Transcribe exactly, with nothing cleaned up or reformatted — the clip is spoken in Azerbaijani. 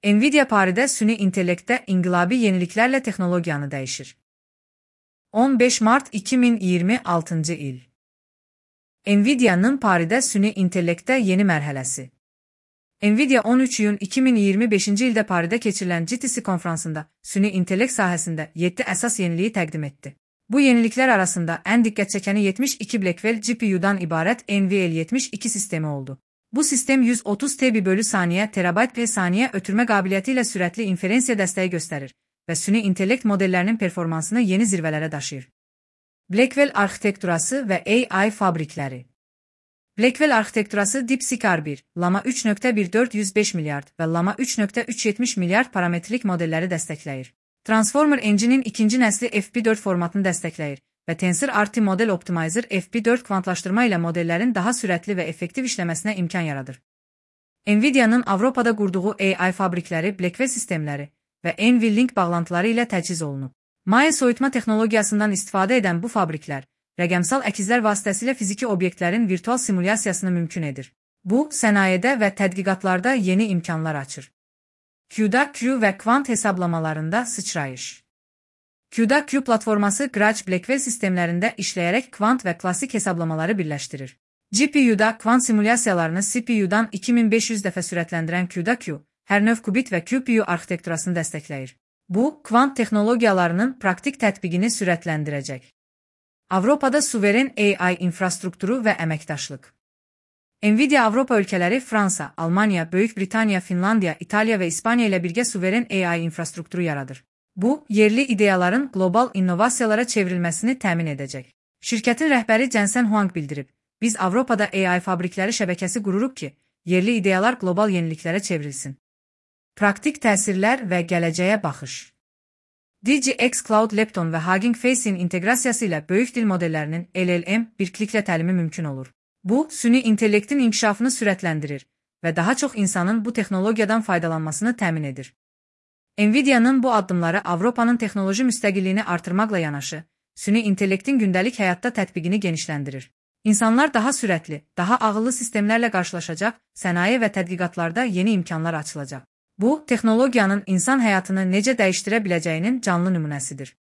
Nvidia paridə süni intellektdə inqilabi yeniliklərlə texnologiyanı dəyişir. on beş mart iki min iyirmi altıncı il. Nvidia'nın paridə süni intellektdə yeni mərhələsi. Nvidia on üç iyun iki min iyirmi beşinci ildə Paridə keçirilən G T C konfransında süni intellekt sahəsində yeddi əsas yeniliyi təqdim etdi. Bu yeniliklər arasında ən diqqət çəkəni yetmiş iki Blackwell G P U'dan ibarət N V L yetmiş iki sistemi oldu. Bu sistem yüz otuz terabit bölü saniyə terabayt per saniyə ötürmə qabiliyyəti ilə sürətli inferensiya dəstəyi göstərir və süni intellekt modellərinin performansını yeni zirvələrə daşıyır. Blackwell arxitekturası və A I fabrikləri. Blackwell arxitekturası DeepSeek R bir, Llama üç nöqtə bir dörd yüz beş milyard və Llama üç nöqtə üç yetmiş milyard parametrik modelləri dəstəkləyir. Transformer Engine'in ikinci nəsli F P dörd formatını dəstəkləyir və TensorRT Model Optimizer F P dörd kvantlaşdırma ilə modellərin daha sürətli və effektiv işləməsinə imkan yaradır. Nvidia'nın Avropada qurduğu A I fabrikləri Blackwell sistemləri və N V Link bağlantıları ilə təchiz olunub. Maya soyutma texnologiyasından istifadə edən bu fabriklər, rəqəmsal əkizlər vasitəsilə fiziki obyektlərin virtual simulyasiyasını mümkün edir. Bu, sənayedə və tədqiqatlarda yeni imkanlar açır. Q D A Q və kvant hesablamalarında sıçrayış. Q D A Q platforması Grach Blackwell sistemlərində işləyərək kvant və klassik hesablamaları birləşdirir. G P U'da kvant simulyasiyalarını C P U'dan iki min beş yüz dəfə sürətləndirən Q D A Q, hər növ qubit və Q P U arxitekturasını dəstəkləyir. Bu, kvant texnologiyalarının praktik tətbiqini sürətləndirəcək. Avropada suveren A I infrastrukturu və əməkdaşlıq. Nvidia Avropa ölkələri Fransa, Almaniya, Böyük Britaniya, Finlandiya, İtaliya və İspaniya ilə birgə suveren A I infrastrukturu yaradır. Bu, yerli ideyaların qlobal innovasiyalara çevrilməsini təmin edəcək. Şirkətin rəhbəri Jensen Huang bildirib, biz Avropada A I fabrikləri şəbəkəsi qururuq ki, yerli ideyalar qlobal yeniliklərə çevrilsin. Praktik təsirlər və gələcəyə baxış. D G X Cloud Lepton və Hugging Face'in inteqrasiyası ilə böyük dil modellərinin L L M bir kliklə təlimi mümkün olur. Bu, süni intellektin inkişafını sürətləndirir və daha çox insanın bu texnologiyadan faydalanmasını təmin edir. Nvidia'nın bu addımları Avropanın texnoloji müstəqilliyini artırmaqla yanaşı, süni intellektin gündəlik həyatda tətbiqini genişləndirir. İnsanlar daha sürətli, daha ağıllı sistemlərlə qarşılaşacaq, sənaye və tədqiqatlarda yeni imkanlar açılacaq. Bu, texnologiyanın insan həyatını necə dəyişdirə biləcəyinin canlı nümunəsidir.